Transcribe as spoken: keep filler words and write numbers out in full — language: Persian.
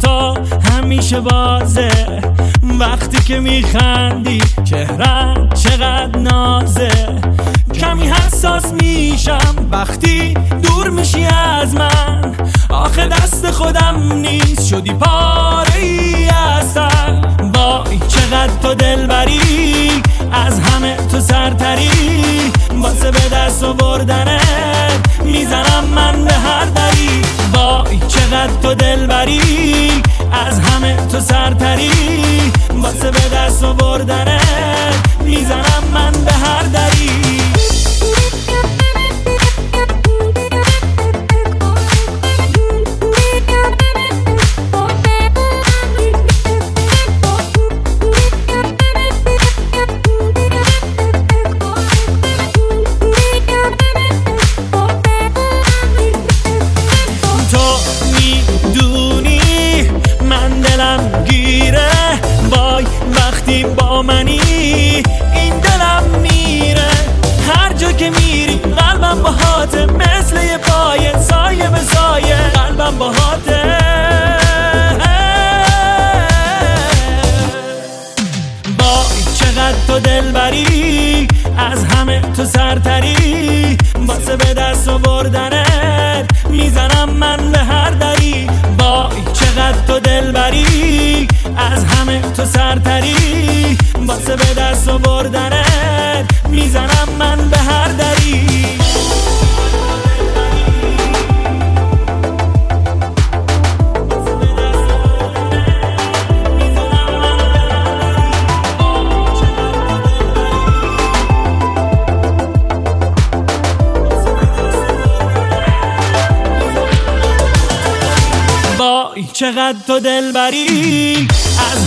تو همیشه بازه، وقتی که میخندی چهرت چقدر نازه. کمی حساس میشم وقتی دور میشی از من، آخه دست خودم نیست شدی پاره ای اصل. وای چقدر تو دلبری، از همه تو سرتری، واسه به دست آوردنت میزنم من به هر دری. وای چقدر تو دلبری، از همه تو سرتری، واسه به دست آوردنت میزنم من به هر دری. وقتی با منی این دلم میره، هر جا که میری قلبم باهاته، مثل یه پایه سایه به سایه قلبم باهاته. وای چقدر تو دلبری، از همه تو سرتری، واسه به دست آوردنت میزنم من به هر دری. وای چقدر تو دلبری، از همه تو سرتری، واسه به دست آوردنت میزنم من به هر دری. وای چقدر تو دلبری، از